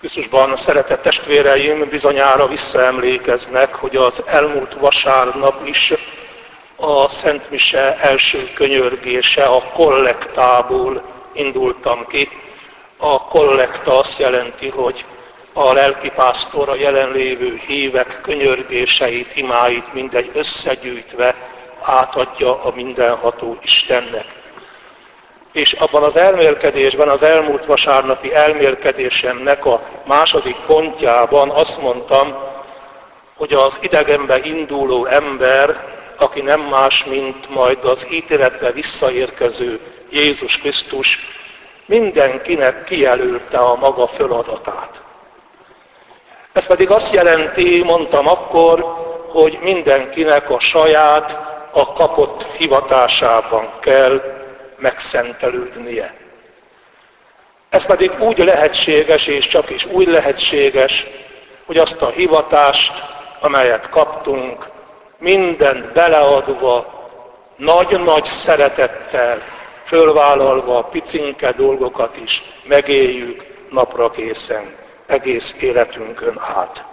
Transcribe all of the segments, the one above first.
Krisztusban szeretett testvéreim bizonyára visszaemlékeznek, hogy az elmúlt vasárnap is a Szent Mise első könyörgése, a kollektából indultam ki. A kollekta azt jelenti, hogy a lelkipásztor a jelenlévő hívek könyörgéseit, imáit mindegy összegyűjtve átadja a mindenható Istennek. És abban az elmélkedésben, az elmúlt vasárnapi elmélkedésemnek a második pontjában azt mondtam, hogy az idegenbe induló ember, aki nem más, mint majd az ítéletre visszaérkező Jézus Krisztus, mindenkinek kijelölte a maga feladatát. Ez pedig azt jelenti, mondtam akkor, hogy mindenkinek a saját, a kapott hivatásában kell megszentelődnie. Ez pedig úgy lehetséges, és csak is úgy lehetséges, hogy azt a hivatást, amelyet kaptunk, mindent beleadva, nagy-nagy szeretettel, fölvállalva a picinke dolgokat is megéljük napra készen, egész életünkön át.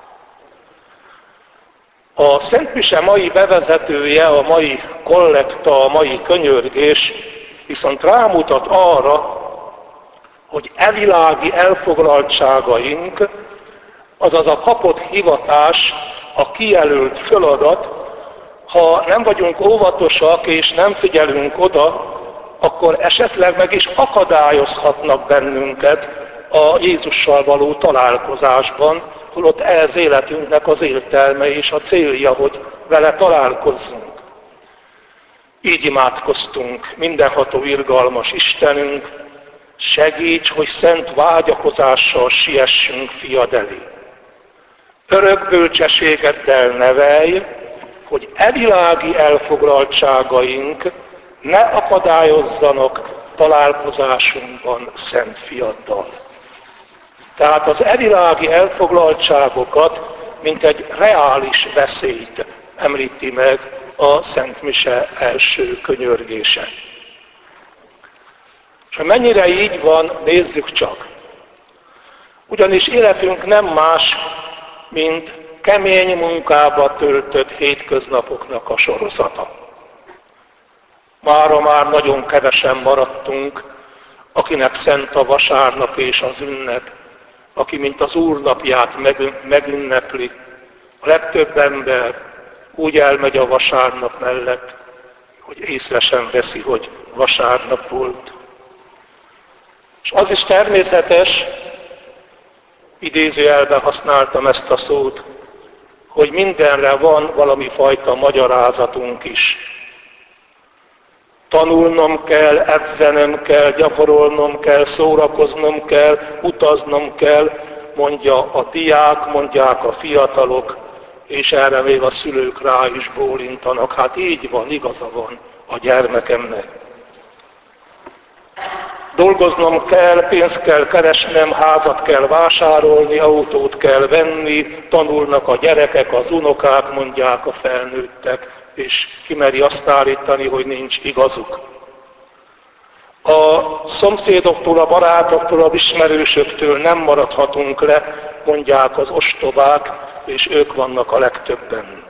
A Szent Mise mai bevezetője, a mai kollekta, a mai könyörgés viszont rámutat arra, hogy evilági elfoglaltságaink, azaz a kapott hivatás, a kijelölt feladat, ha nem vagyunk óvatosak és nem figyelünk oda, akkor esetleg meg is akadályozhatnak bennünket a Jézussal való találkozásban, holott ez életünknek az értelme és a célja, hogy vele találkozzunk. Így imádkoztunk, mindenható irgalmas Istenünk, segíts, hogy szent vágyakozással siessünk fiad elé. Örök bölcsességeddel nevelj, hogy evilági elfoglaltságaink ne akadályozzanak találkozásunkban szent fiaddal. Tehát az evilági elfoglaltságokat, mint egy reális veszélyt említi meg a Szent Mise első könyörgése. És ha mennyire így van, nézzük csak. Ugyanis életünk nem más, mint kemény munkába töltött hétköznapoknak a sorozata. Mára már nagyon kevesen maradtunk, akinek szent a vasárnap és az ünnep, aki mint az Úr napját megünnepli. A legtöbb ember úgy elmegy a vasárnap mellett, hogy észre sem veszi, hogy vasárnap volt. És az is természetes, idézőjelben használtam ezt a szót, hogy mindenre van valami fajta magyarázatunk is. Tanulnom kell, edzenem kell, gyakorolnom kell, szórakoznom kell, utaznom kell, mondja a diák, mondják a fiatalok, és erre még a szülők rá is bólintanak. Hát így van, igaza van a gyermekemnek. Dolgoznom kell, pénzt kell keresnem, házat kell vásárolni, autót kell venni, tanulnak a gyerekek, az unokák, mondják a felnőttek, és kimeri azt állítani, hogy nincs igazuk. A szomszédoktól, a barátoktól, az ismerősöktől nem maradhatunk le, mondják az ostobák, és ők vannak a legtöbben.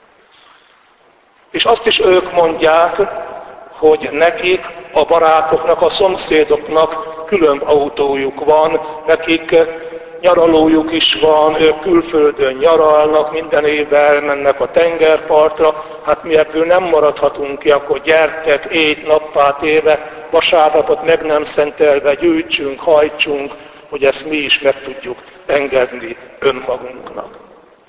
És azt is ők mondják, hogy nekik, a barátoknak, a szomszédoknak külön autójuk van, nekik nyaralójuk is van, ők külföldön nyaralnak, minden évben elmennek a tengerpartra, hát mi ebből nem maradhatunk ki, akkor gyertek, éjt, nappá téve, vasárnapot meg nem szentelve gyűjtsünk, hajtsunk, hogy ezt mi is meg tudjuk engedni önmagunknak.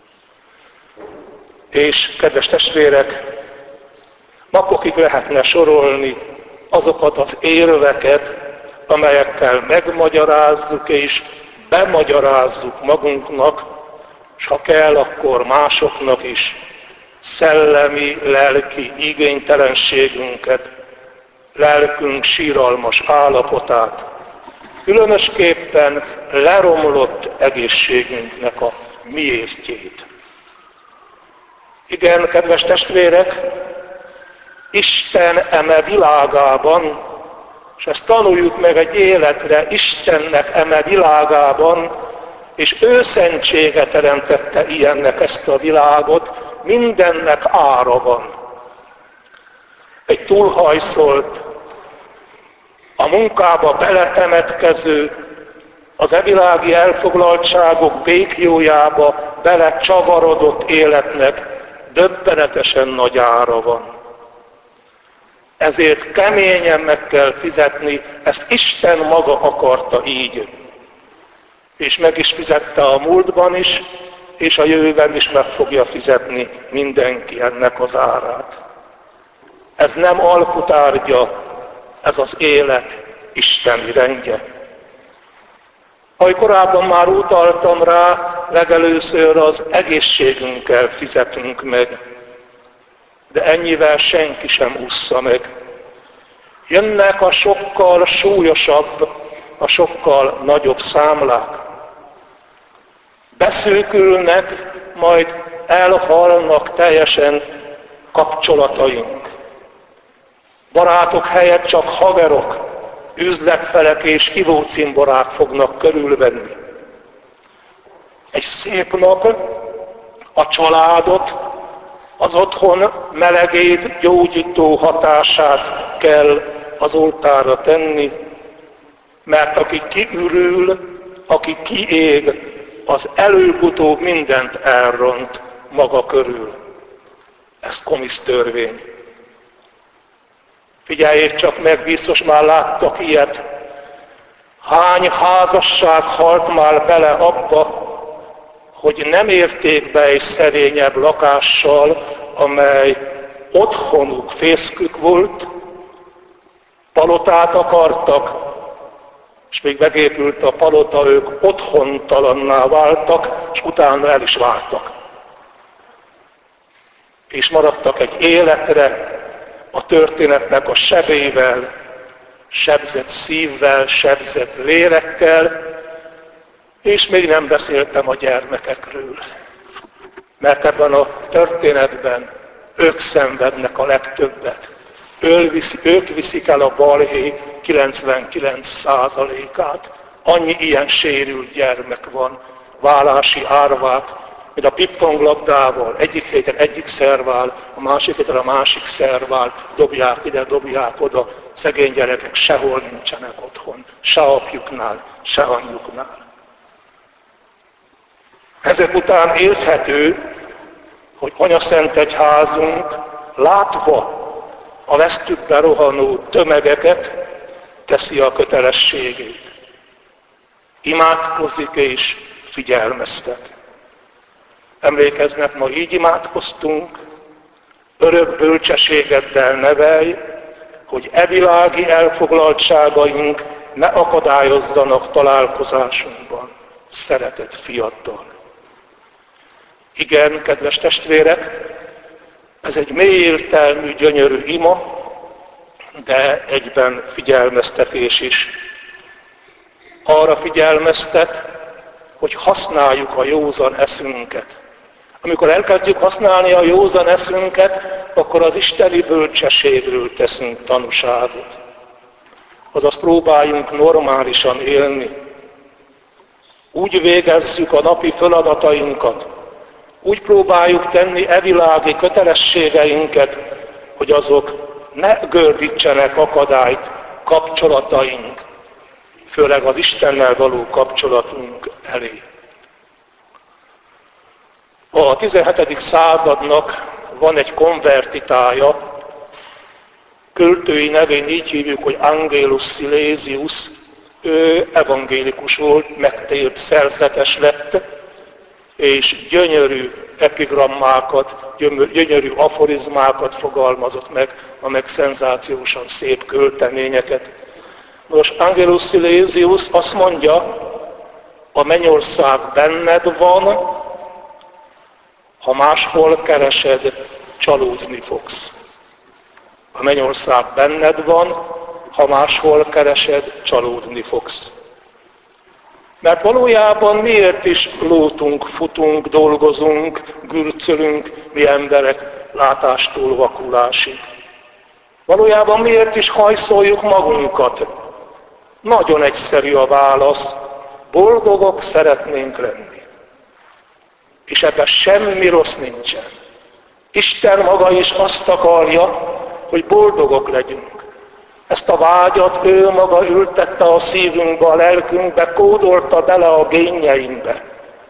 És kedves testvérek, napokig lehetne sorolni azokat az érveket, amelyekkel megmagyarázzuk és bemagyarázzuk magunknak, és ha kell, akkor másoknak is szellemi, lelki igénytelenségünket, lelkünk síralmas állapotát, különösképpen leromlott egészségünknek a miértjét. Igen, kedves testvérek, Isten eme világában, és ezt tanuljuk meg egy életre, Istennek eme világában és ő szentsége teremtette ilyennek ezt a világot, mindennek ára van. Egy túlhajszolt, a munkába beletemetkező, az evilági elfoglaltságok békjójába belecsavarodott életnek döbbenetesen nagy ára van. Ezért keményen meg kell fizetni, ezt Isten maga akarta így. És meg is fizette a múltban is, és a jövőben is meg fogja fizetni mindenki ennek az árát. Ez nem alkutárgya, ez az élet isteni rendje. Ahogy korábban már utaltam rá, legelőször az egészségünkkel fizetünk meg, de ennyivel senki sem ússza meg. Jönnek a sokkal súlyosabb, a sokkal nagyobb számlák. Beszűkülnek, majd elhalnak teljesen kapcsolataink. Barátok helyett csak haverok, üzletfelek és ivócimborák fognak körülvenni. Egy szép nap a családot, az otthon melegét, gyógyító hatását kell az oltárra tenni, mert aki kiürül, aki kiég, az előbb-utóbb mindent elront maga körül. Ez komisz törvény. Figyeljék csak meg, biztos már láttak ilyet. Hány házasság halt már bele abba, hogy nem érték be egy szerényebb lakással, amely otthonuk, fészkük volt, palotát akartak, és még megépült a palota, ők otthontalanná váltak, és utána el is váltak. És maradtak egy életre a történetnek a sebével, sebzett szívvel, sebzett lélekkel, és még nem beszéltem a gyermekekről. Mert ebben a történetben ők szenvednek a legtöbbet. Ők viszik el a balhé 99%-át. Annyi ilyen sérült gyermek van, válási árvák, mint a pingponglabdával, egyik héten egyik szervál, a másik héten a másik szervál, dobják ide, dobják oda. Szegény gyerekek sehol nincsenek otthon, se apjuknál, se anyjuknál. Ezek után érthető, hogy Anyaszentegyházunk látva a vesztükbe rohanó tömegeket teszi a kötelességét. Imádkozik és figyelmeztet. Emlékeznek, ma így imádkoztunk, örök bölcsességeddel nevelj, hogy evilági elfoglaltságaink ne akadályozzanak találkozásunkban szeretett fiaddal. Igen, kedves testvérek, ez egy mély értelmű, gyönyörű ima, de egyben figyelmeztetés is. Arra figyelmeztet, hogy használjuk a józan eszünket. Amikor elkezdjük használni a józan eszünket, akkor az isteni bölcsességről teszünk tanúságot. Azaz próbáljunk normálisan élni. Úgy végezzük a napi feladatainkat, úgy próbáljuk tenni evilági kötelességeinket, hogy azok ne gördítsenek akadályt kapcsolataink, főleg az Istennel való kapcsolatunk elé. A 17. századnak van egy konvertitája, költői nevén így hívjuk, hogy Angelus Silesius, ő evangélikus volt, megtért szerzetes lett, és gyönyörű epigrammákat, gyönyörű aforizmákat fogalmazott meg szenzációsan szép költeményeket. Most Angelus Silesius azt mondja, a mennyország benned van, ha máshol keresed, csalódni fogsz. A mennyország benned van, ha máshol keresed, csalódni fogsz. Mert valójában miért is lótunk, futunk, dolgozunk, gürcölünk mi emberek látástól vakulásig? Valójában miért is hajszoljuk magunkat? Nagyon egyszerű a válasz, Boldogok szeretnénk lenni. És ebben semmi rossz nincsen. Isten maga is azt akarja, hogy boldogok legyünk. Ezt a vágyat ő maga ültette a szívünkbe, a lelkünkbe, kódolta bele a génjeinkbe.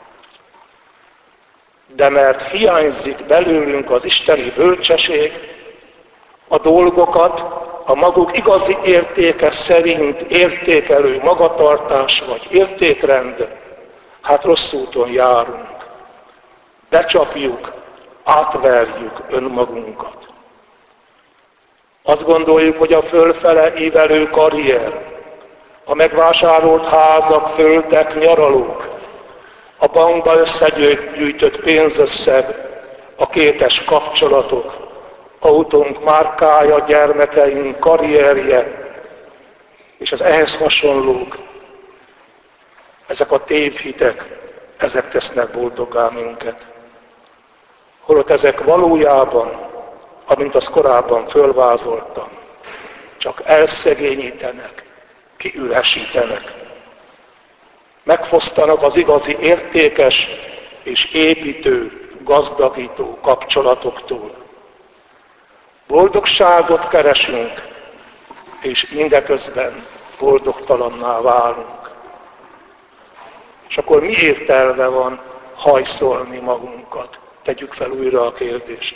De mert hiányzik belőlünk az isteni bölcsesség, a dolgokat a maguk igazi értéke szerint értékelő magatartás vagy értékrend, hát rossz úton járunk. Becsapjuk, átverjük önmagunkat. Azt gondoljuk, hogy a fölfele ívelő karrier, a megvásárolt házak, földek, nyaralók, a bankba összegyűjtött pénzösszeg, a kétes kapcsolatok, autónk márkája, gyermekeink karrierje, és az ehhez hasonlók, ezek a tévhitek, ezek tesznek boldoggá minket. Holott ezek valójában, amint azt korábban fölvázoltam, csak elszegényítenek, kiüresítenek. Megfosztanak az igazi értékes és építő, gazdagító kapcsolatoktól. Boldogságot keresünk, és mindeközben boldogtalanná válunk. És akkor mi értelme van hajszolni magunkat? Tegyük fel újra a kérdést.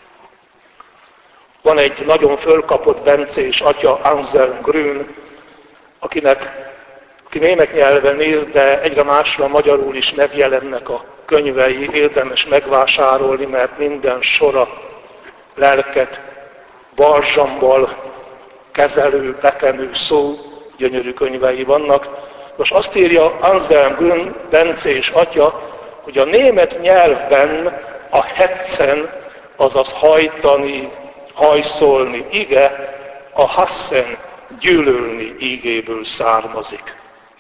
Van egy nagyon fölkapott bencés atya, Anselm Grün, aki német nyelven ír, de egyre másra magyarul is megjelennek a könyvei, érdemes megvásárolni, mert minden sora lelket balzsammal kezelő, bekenő szó, gyönyörű könyvei vannak. Most azt írja Anselm Grün, bencés atya, hogy a német nyelvben a hetzen, azaz hajtani, hajszolni ige, a hassen, gyűlölni ígéből származik.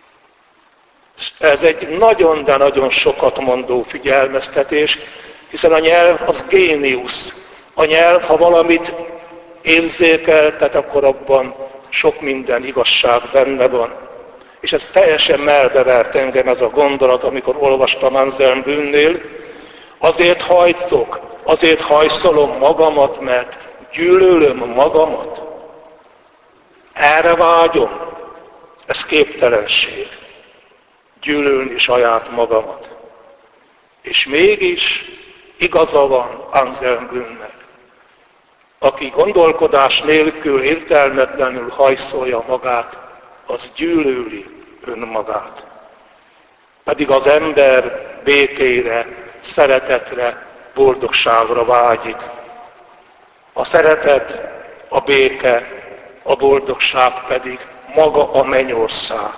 Ez egy nagyon, de nagyon sokat mondó figyelmeztetés, hiszen a nyelv az géniusz. A nyelv, ha valamit érzékeltet, akkor abban sok minden igazság benne van. És ez teljesen melbevert engem ez a gondolat, amikor olvastam Anselm Grünnél. Azért hajtok, azért hajszolom magamat, mert gyűlölöm magamat. Erre vágyom. Ez képtelenség. Gyűlölni saját magamat. És mégis igaza van Anselm Grünnek, aki gondolkodás nélkül értelmetlenül hajszolja magát, az gyűlöli önmagát. Pedig az ember békére, szeretetre, boldogságra vágyik. A szeretet, a béke, a boldogság pedig maga a mennyország.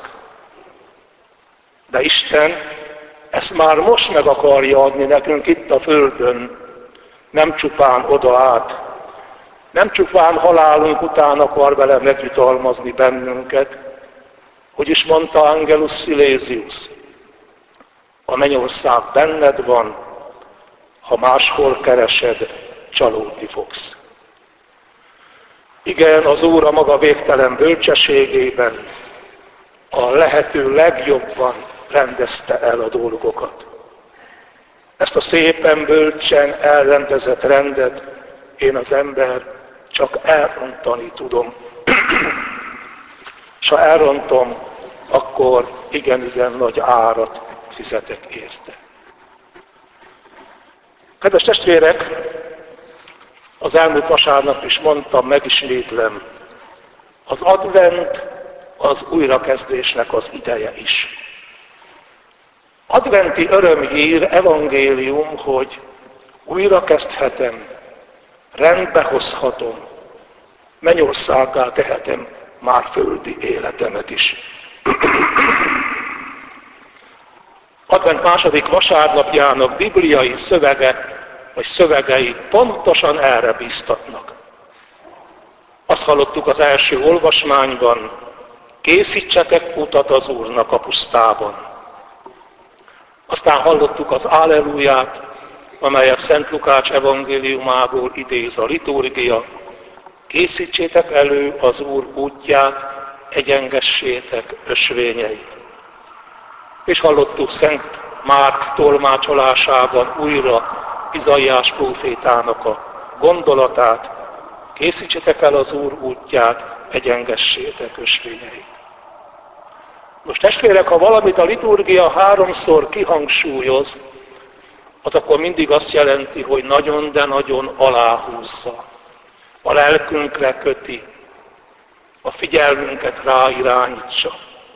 De Isten ezt már most meg akarja adni nekünk itt a földön, nem csupán oda át. Nem csupán halálunk után akar vele megjutalmazni bennünket, hogy is mondta Angelus Silesius, a mennyország benned van, ha máshol keresed, csalódni fogsz. Igen, az Úr a maga végtelen bölcsességében a lehető legjobban rendezte el a dolgokat. Ezt a szépen bölcsen elrendezett rendet én az ember csak elrontani tudom. És ha elrontom, akkor igen nagy árat fizetek érte. Kedves testvérek, az elmúlt vasárnap is mondtam, megismétlem, az advent az újrakezdésnek az ideje is. Adventi örömhír, evangélium, hogy újrakezdhetem, rendbe hozhatom, mennyországgá tehetem már földi életemet is. Advent második vasárnapjának bibliai szövege, vagy szövegei pontosan erre bíztatnak. Azt hallottuk az első olvasmányban, készítsetek utat az Úrnak a pusztában. Aztán hallottuk az Alleluját, amelyet Szent Lukács evangéliumából idéz a liturgia. Készítsétek elő az Úr útját, egyengessétek ösvényeit. És hallottuk Szent Márk tolmácsolásában újra Izaiás prófétának a gondolatát: készítsetek el az Úr útját, egyengessétek ösvényeit. Most testvérek, ha valamit a liturgia 3-szor kihangsúlyoz, az akkor mindig azt jelenti, hogy nagyon, de nagyon aláhúzza. A lelkünkre köti, a figyelmünket ráirányítsa.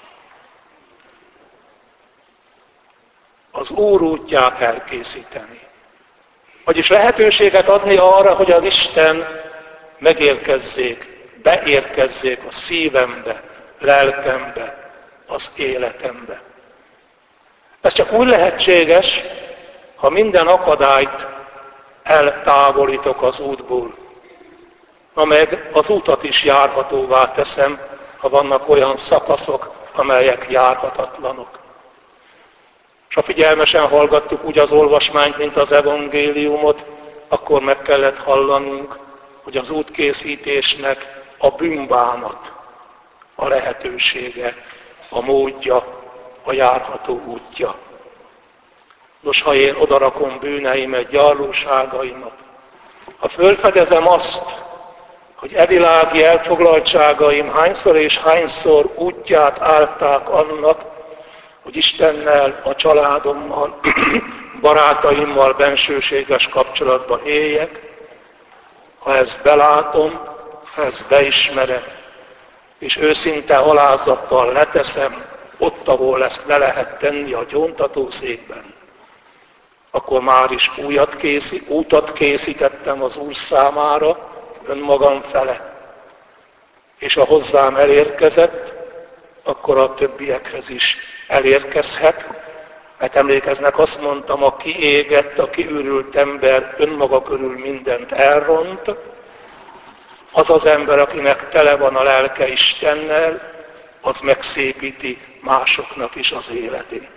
Az Úr útját elkészíteni. Vagyis lehetőséget adni arra, hogy az Isten megérkezzék, beérkezzék a szívembe, lelkembe, az életembe. Ez csak úgy lehetséges, ha minden akadályt eltávolítok az útból, ha meg az utat is járhatóvá teszem, ha vannak olyan szakaszok, amelyek járhatatlanok. És ha figyelmesen hallgattuk úgy az olvasmányt, mint az evangéliumot, akkor meg kellett hallanunk, hogy az útkészítésnek a bűnbánat a lehetősége, a módja, a járható útja. Nos, ha én odarakom bűneimet, gyarlóságaimat, ha fölfedezem azt, hogy evilági elfoglaltságaim hányszor és hányszor útját állták annak, hogy Istennel, a családommal, barátaimmal bensőséges kapcsolatban éljek, ha ezt belátom, ha ezt beismerem, és őszinte alázattal leteszem ott, ahol ezt le lehet tenni a gyóntatószékben, akkor már is útat készítettem az Úr számára, önmagam fele. És ha hozzám elérkezett, akkor a többiekhez is elérkezhet, mert emlékeznek, azt mondtam, a kiégett, a kiürült ember önmaga körül mindent elront, az az ember, akinek tele van a lelke Istennel, az megszépíti másoknak is az életét.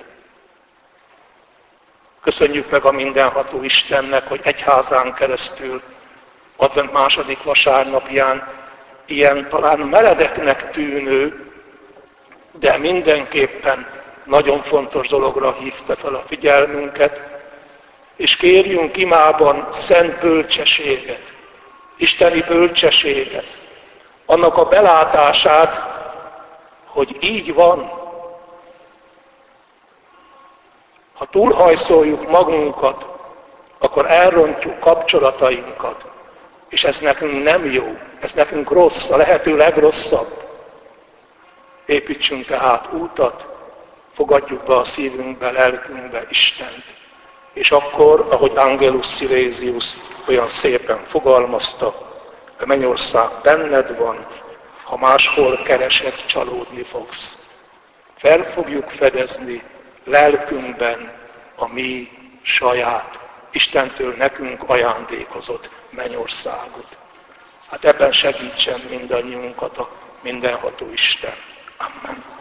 Köszönjük meg a mindenható Istennek, hogy egyházán keresztül, Advent második vasárnapján ilyen talán meredeknek tűnő, de mindenképpen nagyon fontos dologra hívta fel a figyelmünket, és kérjünk imában szent bölcsességet, isteni bölcsességet, annak a belátását, hogy így van. Ha túlhajszoljuk magunkat, akkor elrontjuk kapcsolatainkat, és ez nekünk nem jó, ez nekünk rossz, a lehető legrosszabb. Építsünk tehát útat, fogadjuk be a szívünkbe, lelkünkbe Istent. És akkor, ahogy Angelus Silesius olyan szépen fogalmazta, a mennyország benned van, ha máshol keresed, csalódni fogsz. Fel fogjuk fedezni lelkünkben a mi saját, Istentől nekünk ajándékozott mennyországot. Hát ebben segítsen mindannyiunkat a mindenható Isten. Amen.